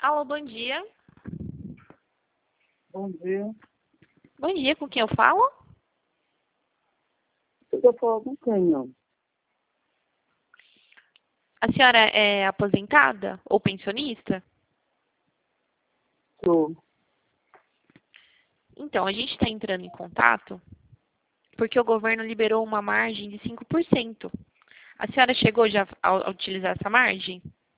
Alô, bom dia. Bom dia. Bom dia, com quem eu falo? Eu estou falando com quem, não? A senhora é aposentada ou pensionista? Estou. Então, a gente está entrando em contato porque o governo liberou uma margem de 5%. A senhora chegou já a utilizar essa margem?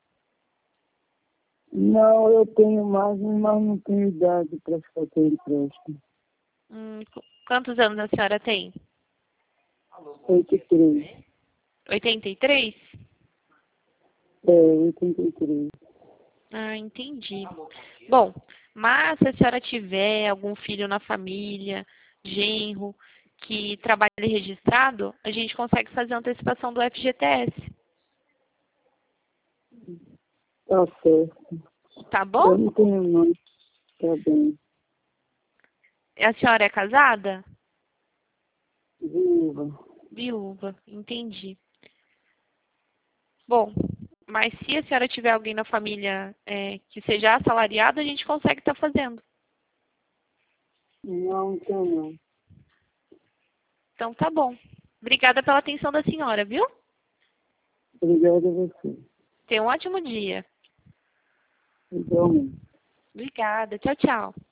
Não, eu tenho margem, mas não tenho idade para fazer empréstimo. Quantos anos a senhora tem? 83. 83? É, 83. Ah, entendi. Bom, mas se a senhora tiver algum filho na família, genro, que trabalhe registrado, a gente consegue fazer a antecipação do FGTS. Tá certo. Tá Eu bom? não tenho não. Tá bem. A senhora é casada? Viva. Viúva, entendi. Bom, mas se a senhora tiver alguém na família que seja assalariado, a gente consegue estar fazendo. Não tenho não. Então tá bom. Obrigada pela atenção da senhora, viu? Obrigado a você. Tenha um ótimo dia. Igualmente. Obrigada. Tchau, tchau.